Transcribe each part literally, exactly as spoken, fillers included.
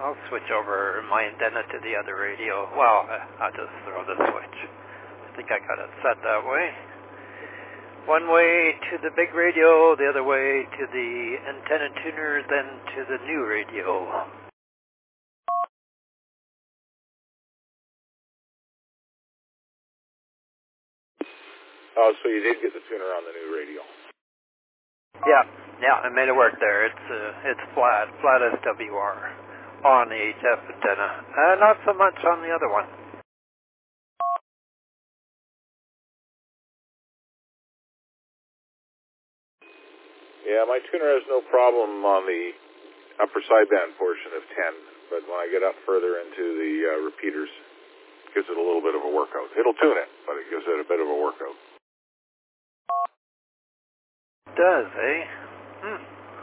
I'll switch over my antenna to the other radio. Well, I'll just throw the switch. I think I got it set that way. One way to the big radio, the other way to the antenna tuner, then to the new radio. Oh, so you did get the tuner on the new radio. Yeah, yeah, I made it work there. It's uh, it's flat, flat S W R on the H F antenna. Uh, not so much on the other one. Yeah, my tuner has no problem on the upper sideband portion of ten, but when I get up further into the uh, repeaters, it gives it a little bit of a workout. It'll tune it, but it gives it a bit of a workout. It does, eh? Hmm.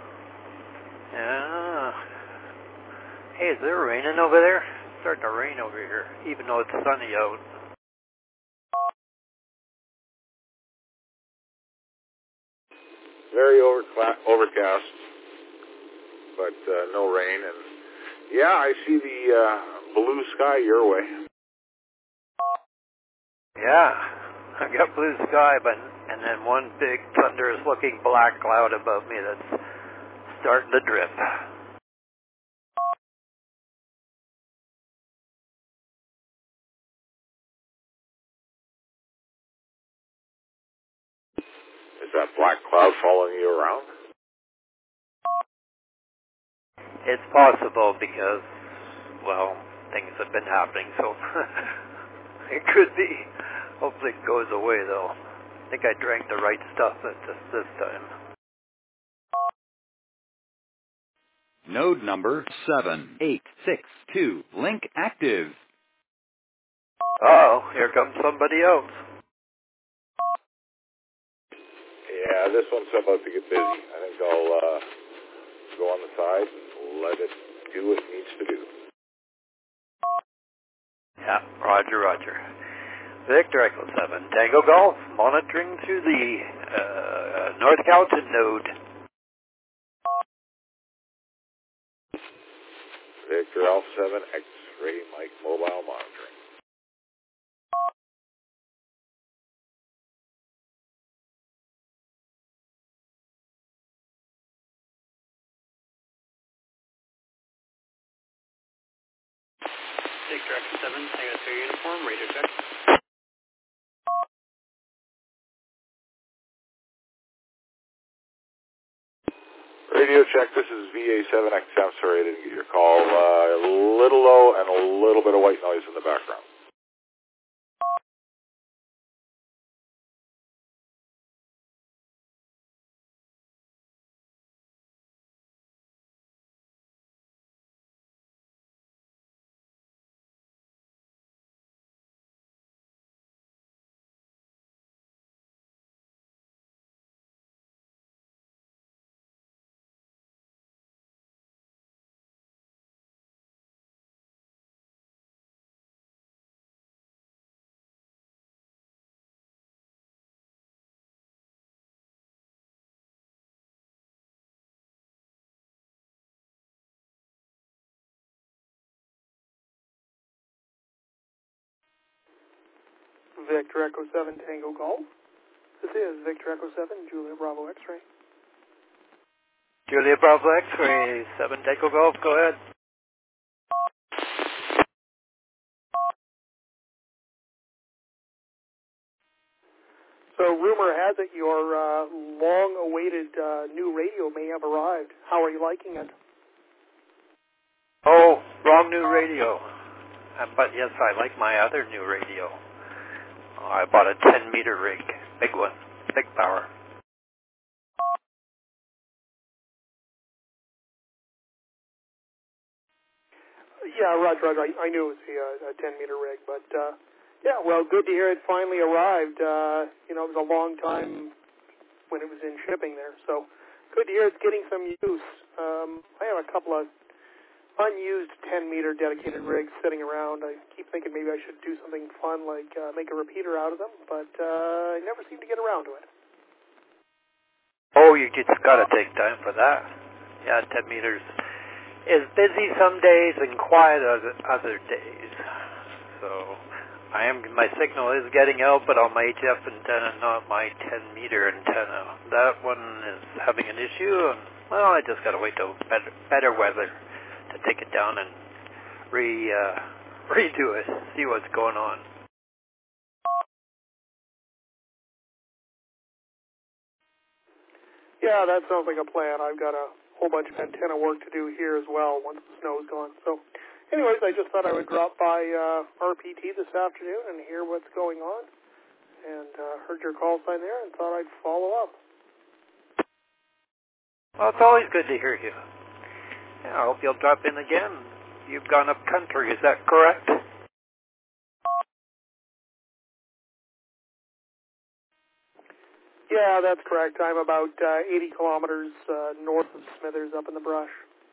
Yeah. Hey, is there raining over there? It's starting to rain over here, even though it's sunny out. Very overcla- overcast, but uh, no rain. And yeah, I see the uh, blue sky your way. Yeah, I got blue sky, but and then one big thunderous-looking black cloud above me that's starting to drip. Is that black cloud following you around? It's possible because, well, things have been happening, so it could be. Hopefully it goes away, though. I think I drank the right stuff at this, this time. Node number seven eight six two. Link active. Uh-oh, here comes somebody else. Yeah, this one's about to get busy. I think I'll uh, go on the side and let it do what it needs to do. Yeah, roger, roger. Victor Echo seven, Tango Golf, monitoring through the uh, North Calton node. Victor Alpha seven, X-ray Mike mobile monitoring. Victor Echo seven, Tango three uniform, radio check. Radio check, this is V A seven X M. Sorry I didn't get your call. Uh, a little low and a little bit of white noise in the background. Victor Echo seven, Tango Golf. This is Victor Echo seven, Julia Bravo X-ray. Julia Bravo X-ray, seven Tango Golf, go ahead. So rumor has it your uh, long-awaited uh, new radio may have arrived. How are you liking it? Oh, wrong new radio. Uh, but yes, I like my other new radio. Oh, I bought a ten meter rig, big one, big power. Yeah, Roger, Roger. I, I knew it was a, a ten meter rig, but uh, yeah, well, good to hear it finally arrived. Uh, you know, it was a long time when it was in shipping there, so good to hear it's getting some use. Um, I have a couple of unused ten meter dedicated rigs sitting around. I keep thinking maybe I should do something fun like uh, make a repeater out of them, but uh, I never seem to get around to it. Oh, you just got to take time for that. Yeah, ten meters is busy some days and quiet other, other days. So I am my signal is getting out, but on my H F antenna, not my ten meter antenna. That one is having an issue, and well, I just got to wait till better, better weather to take it down and re uh, redo it, see what's going on. Yeah, that sounds like a plan. I've got a whole bunch of antenna work to do here as well once the snow's gone. So, anyways, I just thought I would drop by uh, R P T this afternoon and hear what's going on. And uh, heard your call sign there and thought I'd follow up. Well, it's always good to hear you. Yeah, I hope you'll drop in again. You've gone up country, is that correct? Yeah, that's correct. I'm about uh, eighty kilometers uh, north of Smithers up in the brush.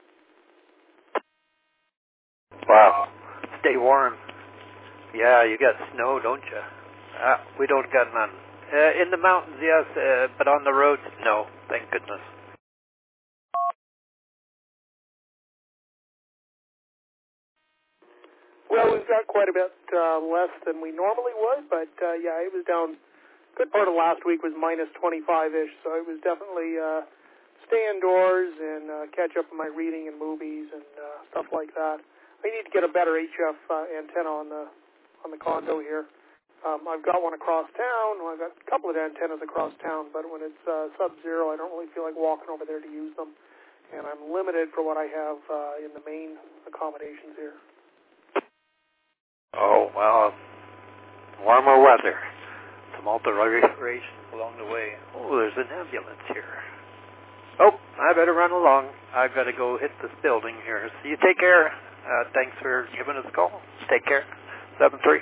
Wow. Stay warm. Yeah, you got snow, don't you? Uh, we don't got none. Uh, in the mountains, yes, uh, but on the roads, no. Thank goodness. Well, we've got quite a bit uh, less than we normally would, but uh, yeah, it was down. Good part of last week was minus twenty-five-ish, so it was definitely uh, stay indoors and uh, catch up on my reading and movies and uh, stuff like that. I need to get a better H F uh, antenna on the on the condo here. Um, I've got one across town. Well, I've got a couple of antennas across town, but when it's uh, sub-zero, I don't really feel like walking over there to use them, and I'm limited for what I have uh, in the main accommodations here. Oh, well, warmer weather. Some alterations along the way. Oh, there's an ambulance here. Oh, I better run along. I've got to go hit this building here. So you take care. Uh, thanks for giving us a call. Take care. seven three.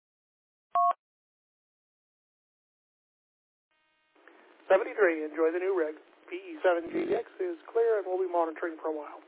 seventy-three, enjoy the new rig. P E seven G X is clear and we'll be monitoring for a while.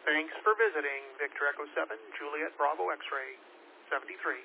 Thanks for visiting Victor Echo seven, Juliet Bravo X-Ray seventy-three.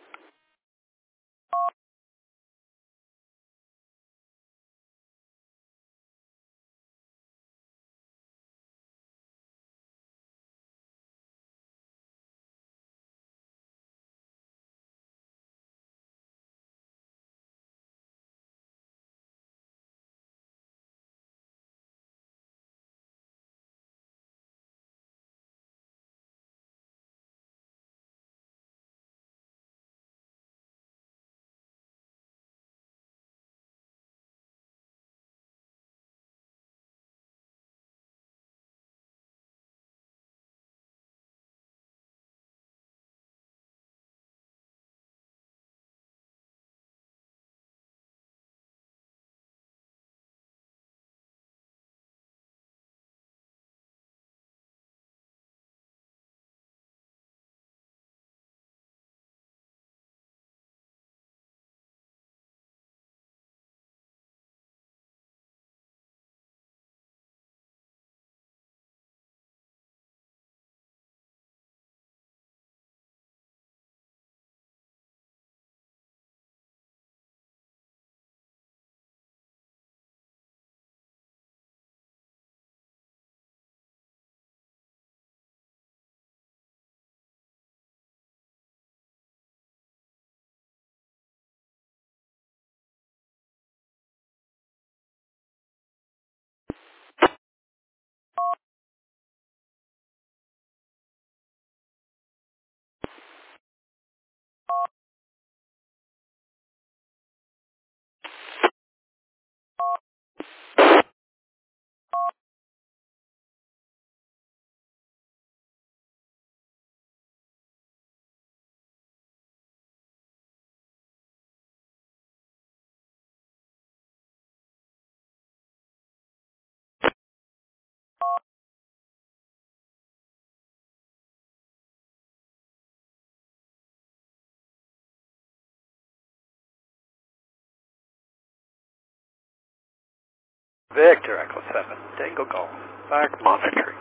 Victor Echo seven, Tango Golf, back monitoring.